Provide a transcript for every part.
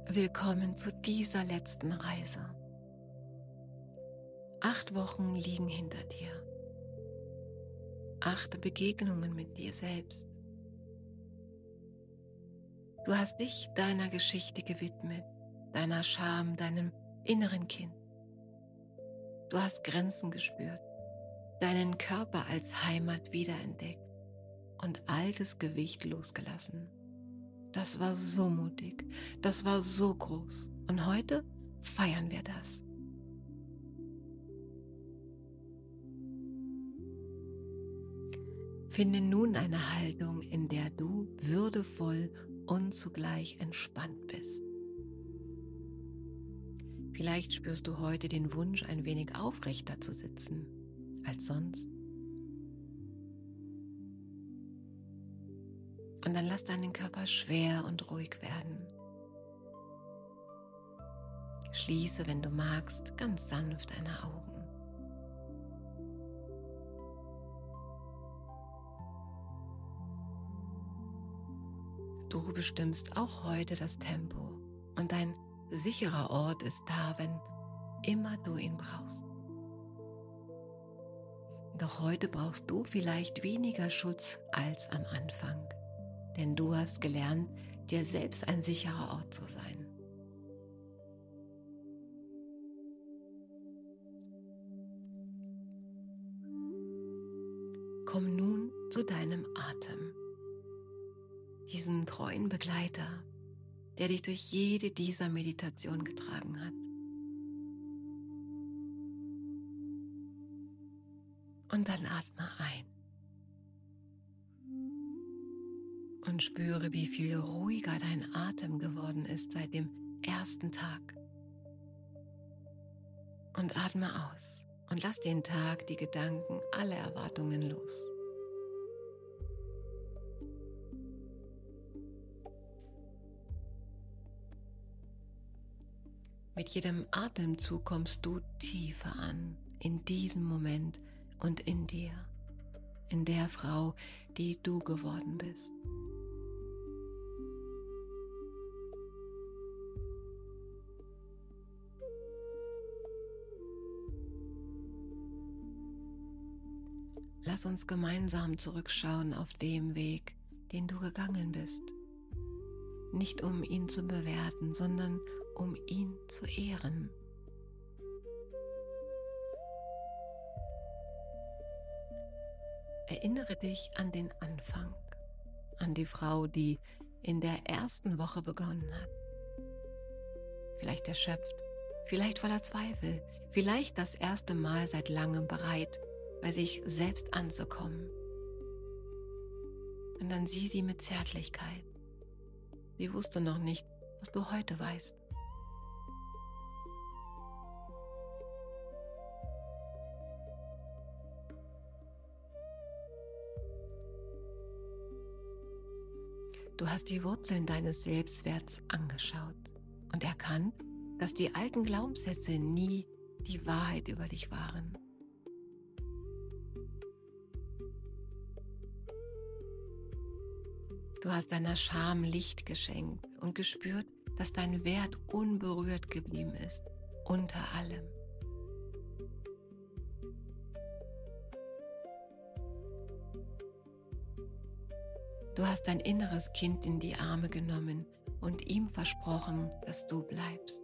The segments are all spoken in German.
Willkommen zu dieser letzten Reise. 8 Wochen liegen hinter dir. 8 Begegnungen mit dir selbst. Du hast dich deiner Geschichte gewidmet, deiner Scham, deinem inneren Kind. Du hast Grenzen gespürt, deinen Körper als Heimat wiederentdeckt und altes Gewicht losgelassen. Das war so mutig, das war so groß. Und heute feiern wir das. Finde nun eine Haltung, in der du würdevoll und zugleich entspannt bist. Vielleicht spürst du heute den Wunsch, ein wenig aufrechter zu sitzen als sonst. Und dann lass deinen Körper schwer und ruhig werden. Schließe, wenn du magst, ganz sanft deine Augen. Du bestimmst auch heute das Tempo und dein sicherer Ort ist da, wenn immer du ihn brauchst. Doch heute brauchst du vielleicht weniger Schutz als am Anfang. Denn du hast gelernt, dir selbst ein sicherer Ort zu sein. Komm nun zu deinem Atem, diesem treuen Begleiter, der dich durch jede dieser Meditationen getragen hat. Und dann atme ein. Und spüre, wie viel ruhiger dein Atem geworden ist seit dem ersten Tag. Und atme aus und lass den Tag, die Gedanken, alle Erwartungen los. Mit jedem Atemzug kommst du tiefer an, in diesem Moment und in dir, in der Frau, die du geworden bist. Lass uns gemeinsam zurückschauen auf dem Weg, den du gegangen bist. Nicht um ihn zu bewerten, sondern um ihn zu ehren. Erinnere dich an den Anfang, an die Frau, die in der ersten Woche begonnen hat. Vielleicht erschöpft, vielleicht voller Zweifel, vielleicht das erste Mal seit langem bereit, bei sich selbst anzukommen. Und dann sieh sie mit Zärtlichkeit. Sie wusste noch nicht, was du heute weißt. Du hast die Wurzeln deines Selbstwerts angeschaut und erkannt, dass die alten Glaubenssätze nie die Wahrheit über dich waren. Du hast deiner Scham Licht geschenkt und gespürt, dass dein Wert unberührt geblieben ist, unter allem. Du hast dein inneres Kind in die Arme genommen und ihm versprochen, dass du bleibst.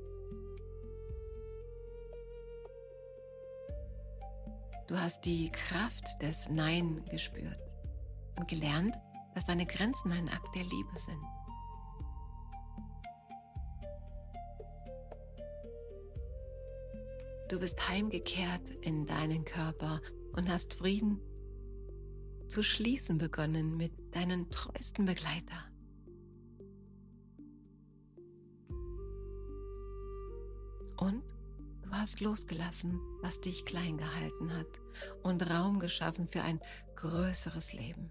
Du hast die Kraft des Nein gespürt und gelernt, dass deine Grenzen ein Akt der Liebe sind. Du bist heimgekehrt in deinen Körper und hast Frieden zu schließen begonnen mit deinem treuesten Begleiter. Und du hast losgelassen, was dich klein gehalten hat und Raum geschaffen für ein größeres Leben.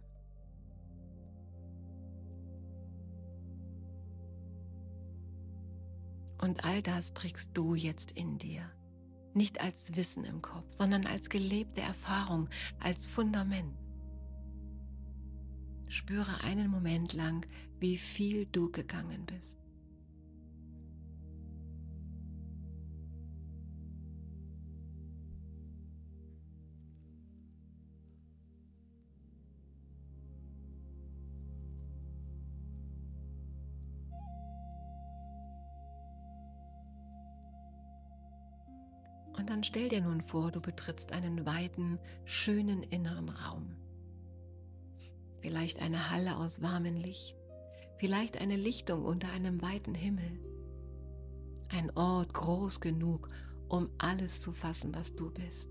Und all das trägst du jetzt in dir. Nicht als Wissen im Kopf, sondern als gelebte Erfahrung, als Fundament. Spüre einen Moment lang, wie viel du gegangen bist. Und dann stell dir nun vor, du betrittst einen weiten, schönen inneren Raum. Vielleicht eine Halle aus warmem Licht, vielleicht eine Lichtung unter einem weiten Himmel. Ein Ort groß genug, um alles zu fassen, was du bist.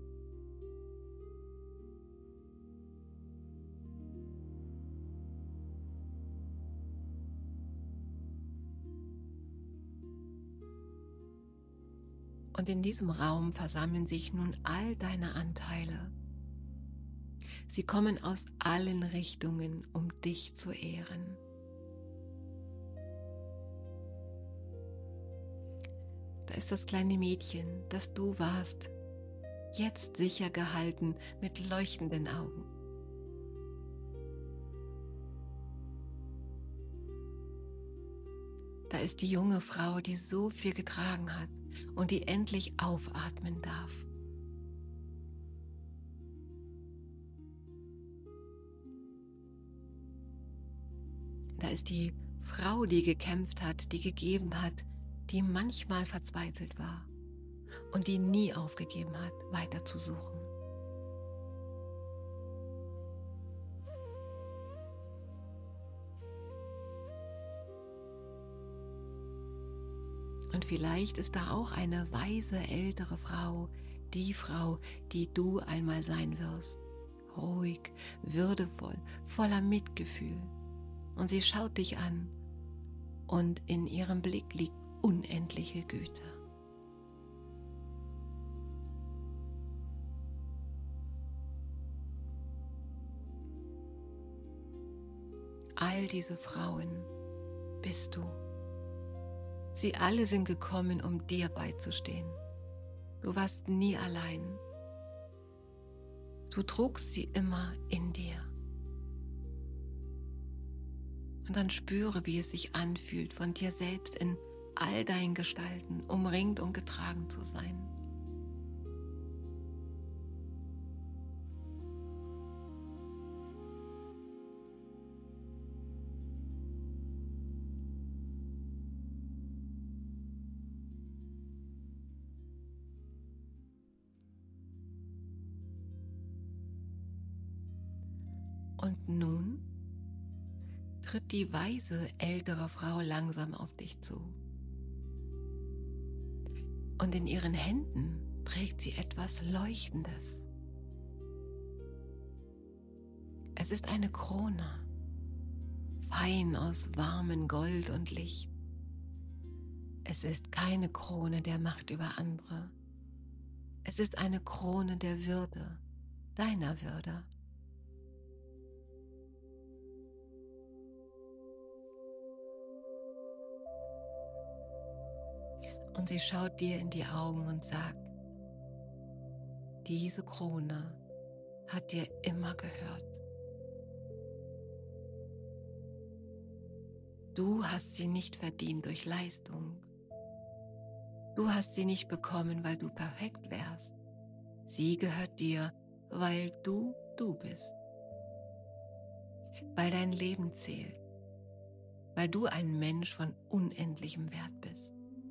Und in diesem Raum versammeln sich nun all deine Anteile. Sie kommen aus allen Richtungen, um dich zu ehren. Da ist das kleine Mädchen, das du warst, jetzt sicher gehalten mit leuchtenden Augen. Da ist die junge Frau, die so viel getragen hat und die endlich aufatmen darf. Da ist die Frau, die gekämpft hat, die gegeben hat, die manchmal verzweifelt war und die nie aufgegeben hat, weiter zu suchen. Und vielleicht ist da auch eine weise ältere Frau, die du einmal sein wirst. Ruhig, würdevoll, voller Mitgefühl. Und sie schaut dich an und in ihrem Blick liegt unendliche Güte. All diese Frauen bist du. Sie alle sind gekommen, um dir beizustehen. Du warst nie allein. Du trugst sie immer in dir. Und dann spüre, wie es sich anfühlt, von dir selbst in all deinen Gestalten umringt und getragen zu sein. Und nun tritt die weise ältere Frau langsam auf dich zu. Und in ihren Händen trägt sie etwas Leuchtendes. Es ist eine Krone, fein aus warmem Gold und Licht. Es ist keine Krone der Macht über andere. Es ist eine Krone der Würde, deiner Würde. Und sie schaut dir in die Augen und sagt, diese Krone hat dir immer gehört. Du hast sie nicht verdient durch Leistung. Du hast sie nicht bekommen, weil du perfekt wärst. Sie gehört dir, weil du bist. Weil dein Leben zählt. Weil du ein Mensch von unendlichem Wert bist.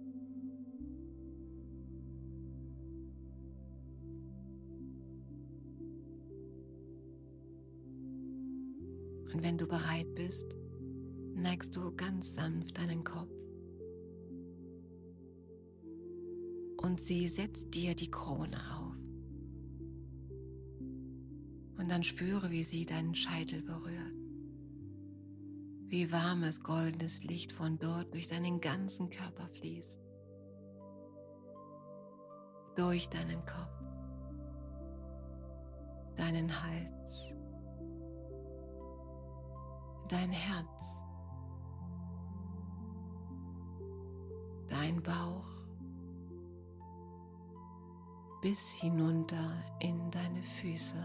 Und wenn du bereit bist, neigst du ganz sanft deinen Kopf und sie setzt dir die Krone auf. Und dann spüre, wie sie deinen Scheitel berührt, wie warmes goldenes Licht von dort durch deinen ganzen Körper fließt, durch deinen Kopf, deinen Hals, dein Herz, dein Bauch, bis hinunter in deine Füße.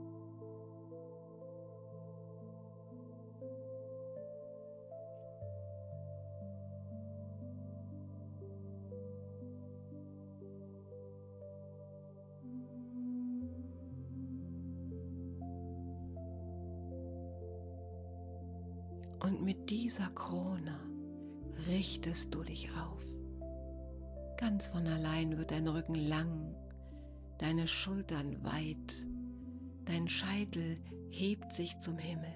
Und mit dieser Krone richtest du dich auf. Ganz von allein wird dein Rücken lang, deine Schultern weit, dein Scheitel hebt sich zum Himmel.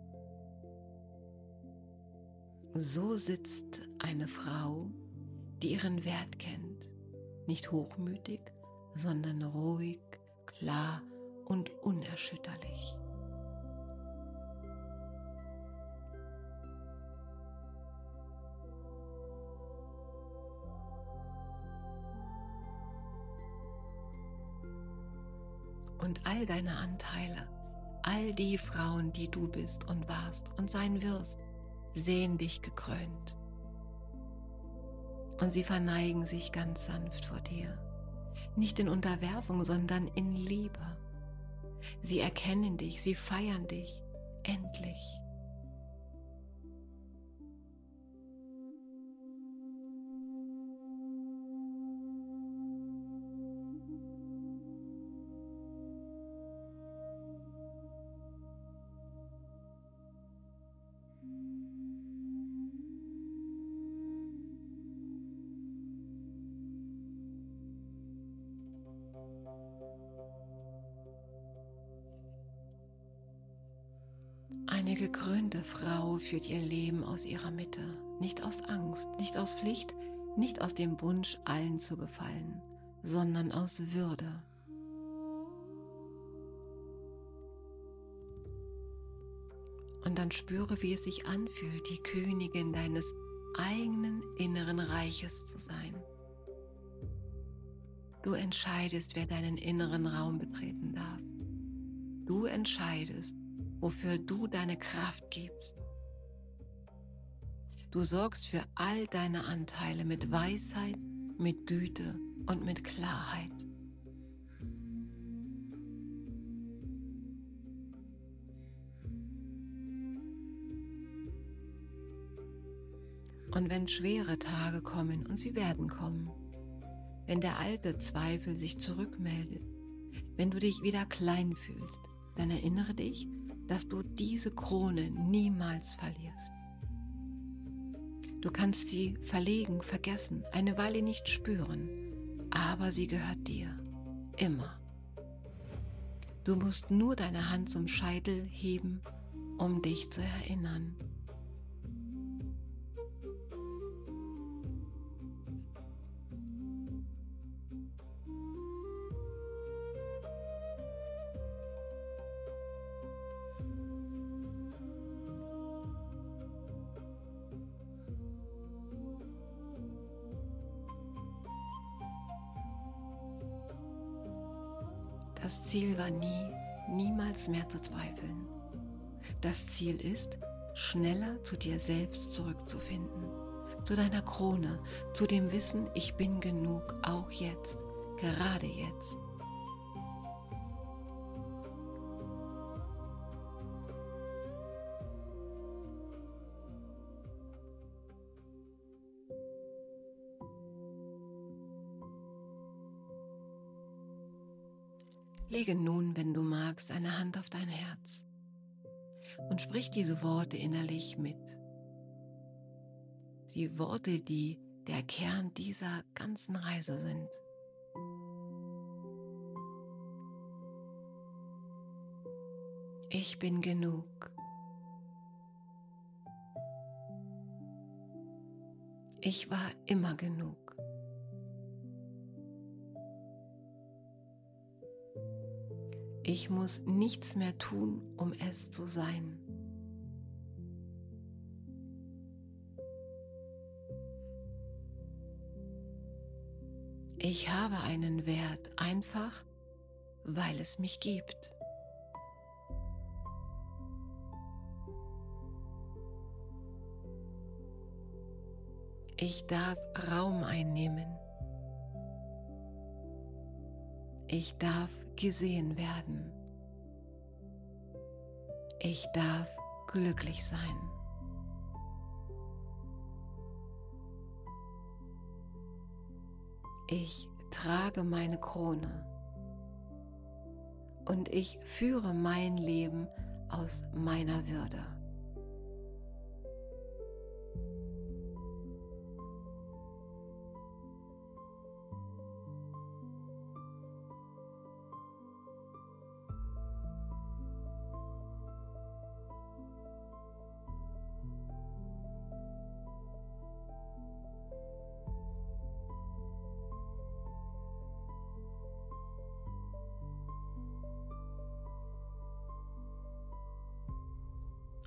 So sitzt eine Frau, die ihren Wert kennt, nicht hochmütig, sondern ruhig, klar und unerschütterlich. Und all deine Anteile, all die Frauen, die du bist und warst und sein wirst, sehen dich gekrönt. Und sie verneigen sich ganz sanft vor dir, nicht in Unterwerfung, sondern in Liebe. Sie erkennen dich, sie feiern dich, endlich. Eine gekrönte Frau führt ihr Leben aus ihrer Mitte, nicht aus Angst, nicht aus Pflicht, nicht aus dem Wunsch, allen zu gefallen, sondern aus Würde. Und dann spüre, wie es sich anfühlt, die Königin deines eigenen inneren Reiches zu sein. Du entscheidest, wer deinen inneren Raum betreten darf. Du entscheidest, wofür du deine Kraft gibst. Du sorgst für all deine Anteile mit Weisheit, mit Güte und mit Klarheit. Und wenn schwere Tage kommen, und sie werden kommen, wenn der alte Zweifel sich zurückmeldet, wenn du dich wieder klein fühlst, dann erinnere dich, dass du diese Krone niemals verlierst. Du kannst sie verlegen, vergessen, eine Weile nicht spüren, aber sie gehört dir, immer. Du musst nur deine Hand zum Scheitel heben, um dich zu erinnern. Das Ziel war niemals mehr zu zweifeln. Das Ziel ist, schneller zu dir selbst zurückzufinden, zu deiner Krone, zu dem Wissen, ich bin genug, auch jetzt, gerade jetzt. Lege nun, wenn du magst, eine Hand auf dein Herz und sprich diese Worte innerlich mit. Die Worte, die der Kern dieser ganzen Reise sind. Ich bin genug. Ich war immer genug. Ich muss nichts mehr tun, um es zu sein. Ich habe einen Wert, einfach weil es mich gibt. Ich darf Raum einnehmen. Ich darf gesehen werden. Ich darf glücklich sein. Ich trage meine Krone und ich führe mein Leben aus meiner Würde.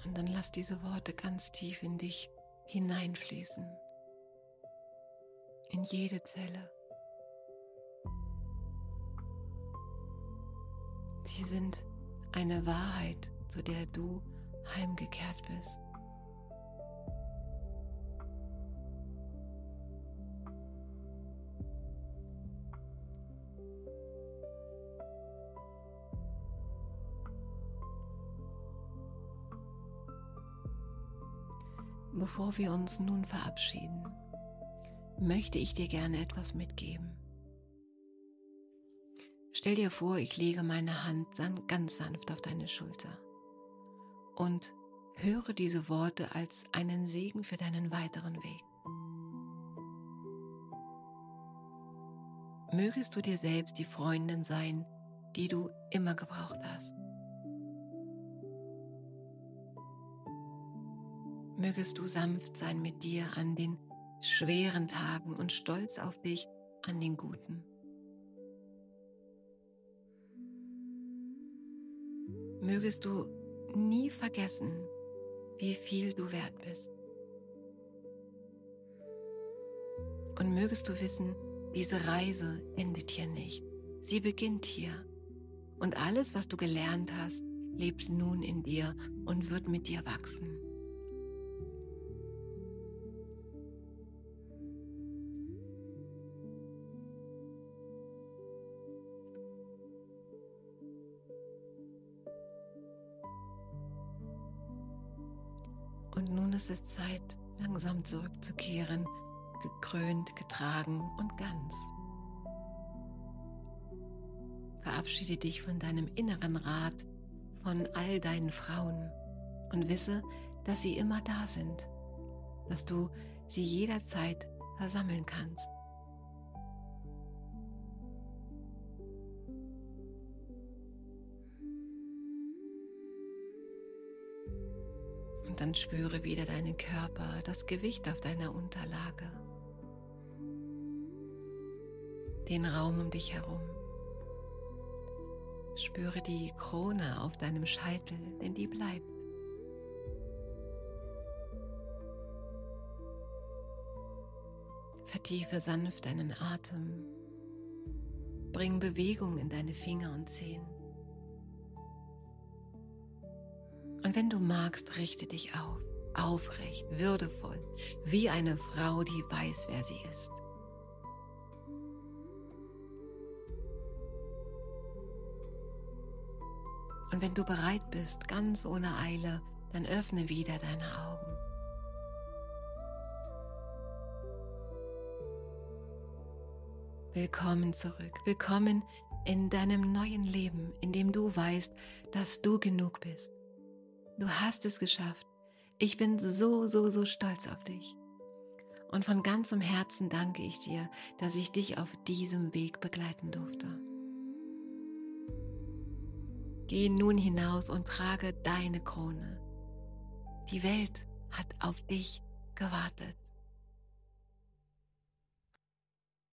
Und dann lass diese Worte ganz tief in dich hineinfließen, in jede Zelle. Sie sind eine Wahrheit, zu der du heimgekehrt bist. Bevor wir uns nun verabschieden, möchte ich dir gerne etwas mitgeben. Stell dir vor, ich lege meine Hand ganz sanft auf deine Schulter und höre diese Worte als einen Segen für deinen weiteren Weg. Mögest du dir selbst die Freundin sein, die du immer gebraucht hast. Mögest du sanft sein mit dir an den schweren Tagen und stolz auf dich an den guten. Mögest du nie vergessen, wie viel du wert bist. Und mögest du wissen, diese Reise endet hier nicht. Sie beginnt hier. Und alles, was du gelernt hast, lebt nun in dir und wird mit dir wachsen. Und nun ist es Zeit, langsam zurückzukehren, gekrönt, getragen und ganz. Verabschiede dich von deinem inneren Rat, von all deinen Frauen und wisse, dass sie immer da sind, dass du sie jederzeit versammeln kannst. Und dann spüre wieder deinen Körper, das Gewicht auf deiner Unterlage, den Raum um dich herum. Spüre die Krone auf deinem Scheitel, denn die bleibt. Vertiefe sanft deinen Atem. Bring Bewegung in deine Finger und Zehen. Und wenn du magst, richte dich auf, aufrecht, würdevoll, wie eine Frau, die weiß, wer sie ist. Und wenn du bereit bist, ganz ohne Eile, dann öffne wieder deine Augen. Willkommen zurück, willkommen in deinem neuen Leben, in dem du weißt, dass du genug bist. Du hast es geschafft. Ich bin so stolz auf dich. Und von ganzem Herzen danke ich dir, dass ich dich auf diesem Weg begleiten durfte. Geh nun hinaus und trage deine Krone. Die Welt hat auf dich gewartet.